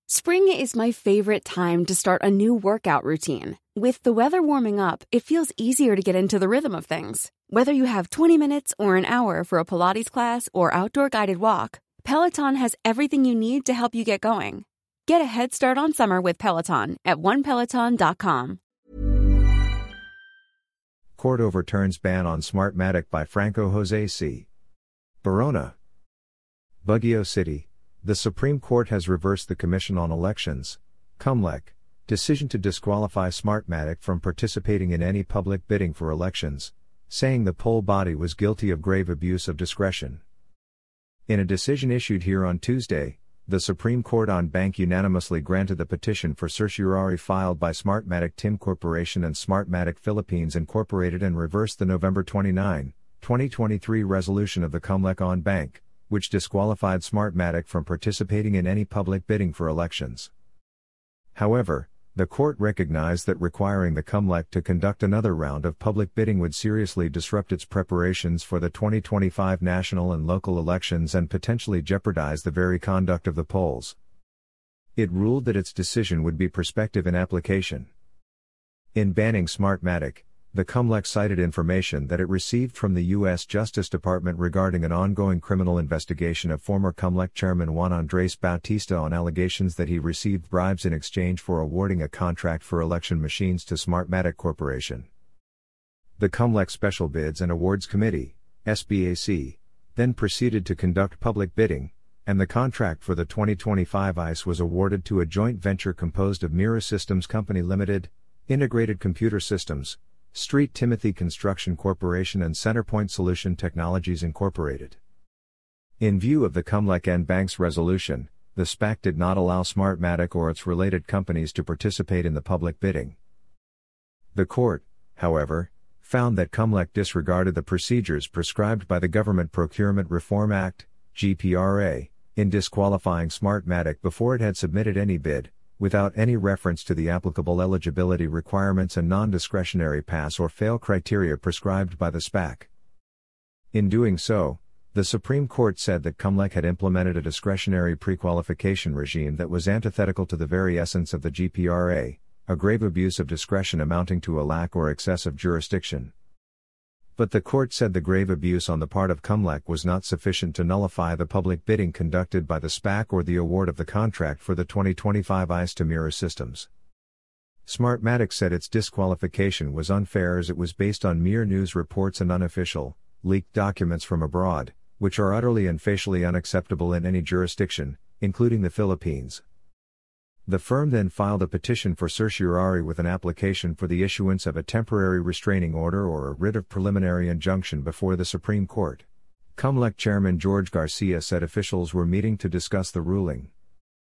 Spring is my favorite time to start a new workout routine. With the weather warming up, it feels easier to get into the rhythm of things. Whether you have 20 minutes or an hour for a Pilates class or outdoor guided walk, Peloton has everything you need to help you get going. Get a head start on summer with Peloton at onepeloton.com. Court overturns ban on Smartmatic by Franco Jose C. Barona. Baguio City. The Supreme Court has reversed the Commission on Elections, COMELEC, decision to disqualify Smartmatic from participating in any public bidding for elections, saying the poll body was guilty of grave abuse of discretion. In a decision issued here on Tuesday, the Supreme Court en banc unanimously granted the petition for certiorari filed by Smartmatic Tim Corporation and Smartmatic Philippines Incorporated and reversed the November 29, 2023 resolution of the COMELEC en banc, which disqualified Smartmatic from participating in any public bidding for elections. However, the court recognized that requiring the COMELEC to conduct another round of public bidding would seriously disrupt its preparations for the 2025 national and local elections and potentially jeopardize the very conduct of the polls. It ruled that its decision would be prospective in application. In banning Smartmatic, the COMELEC cited information that it received from the U.S. Justice Department regarding an ongoing criminal investigation of former COMELEC chairman Juan Andres Bautista on allegations that he received bribes in exchange for awarding a contract for election machines to Smartmatic Corporation. The COMELEC Special Bids and Awards Committee, SBAC, then proceeded to conduct public bidding, and the contract for the 2025 ICE was awarded to a joint venture composed of Mira Systems Company Limited, Integrated Computer Systems, Street Timothy Construction Corporation and Centerpoint Solution Technologies Incorporated. In view of the COMELEC en banc's resolution, the SPAC did not allow Smartmatic or its related companies to participate in the public bidding. The court, however, found that COMELEC disregarded the procedures prescribed by the Government Procurement Reform Act, GPRA, in disqualifying Smartmatic before it had submitted any bid, without any reference to the applicable eligibility requirements and non-discretionary pass or fail criteria prescribed by the SPAC. In doing so, the Supreme Court said that COMELEC had implemented a discretionary prequalification regime that was antithetical to the very essence of the GPRA, a grave abuse of discretion amounting to a lack or excess of jurisdiction. But the court said the grave abuse on the part of COMELEC was not sufficient to nullify the public bidding conducted by the SPAC or the award of the contract for the 2025 ICE to Mira Systems. Smartmatic said its disqualification was unfair as it was based on mere news reports and unofficial, leaked documents from abroad, which are utterly and facially unacceptable in any jurisdiction, including the Philippines. The firm then filed a petition for certiorari with an application for the issuance of a temporary restraining order or a writ of preliminary injunction before the Supreme Court. COMELEC Chairman George Garcia said officials were meeting to discuss the ruling.